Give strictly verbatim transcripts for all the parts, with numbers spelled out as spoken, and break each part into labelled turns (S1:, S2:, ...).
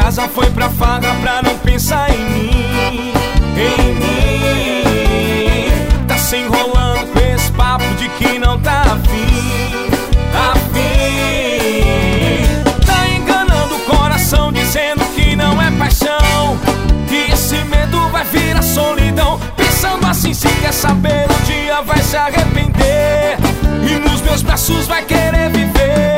S1: casa, foi pra farra pra não pensar em mim, em mim. Tá se enrolando com esse papo de que não tá afim, afim. Tá enganando o coração dizendo que não é paixão, que esse medo vai virar solidão. Pensando assim, se quer saber, um dia vai se arrepender e nos meus braços vai querer viver.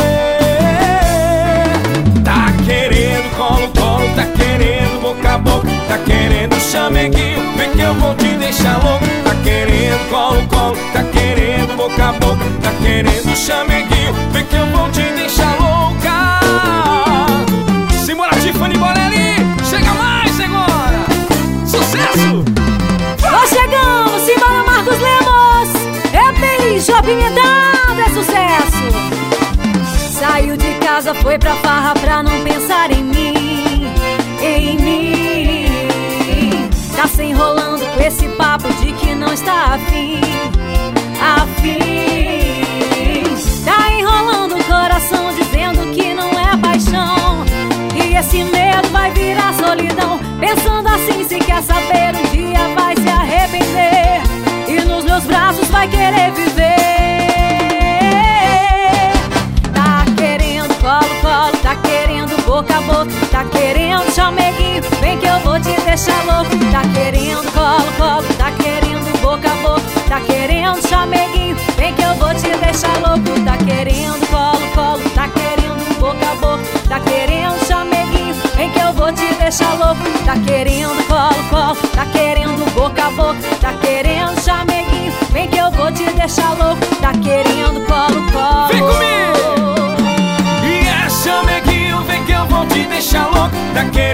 S1: Tá querendo colo, colo, tá querendo boca a boca, tá querendo chameguinho, vem que eu vou te deixar louco. Tá querendo colo, colo, tá querendo boca a boca, tá querendo chameguinho, vem que eu vou te deixar louca. Simbora, Tiffany Borelli, chega mais agora, sucesso!
S2: Nós chegamos, simbora, Marcos Lemos, é beijo apimentado, é sucesso. Saiu de casa, foi pra farra pra não pensar em mim, em mim. Tá se enrolando com esse papo de que não está afim, afim. Tá enrolando o coração dizendo que não é paixão, e esse medo vai virar solidão. Pensando assim, se quer saber, um dia vai se arrepender e nos meus braços vai querer viver. Tá querendo colo, colo, tá querendo boca a boca, tá querendo chameguinho, vem que eu vou te deixar louco. Tá querendo colo, colo, tá querendo boca a boca, tá querendo chameguinho, vem que eu vou te deixar louco. Tá querendo colo, colo, tá querendo boca a boca, tá querendo chameguinho, vem que eu vou te deixar louco. Tá querendo colo, colo, tá querendo boca a boca, tá querendo chameguinho, vem que eu vou te deixar louco. Tá querendo colo, colo,
S1: vem comigo! E é chameguinho, vem que eu vou te deixar louco. Tá querendo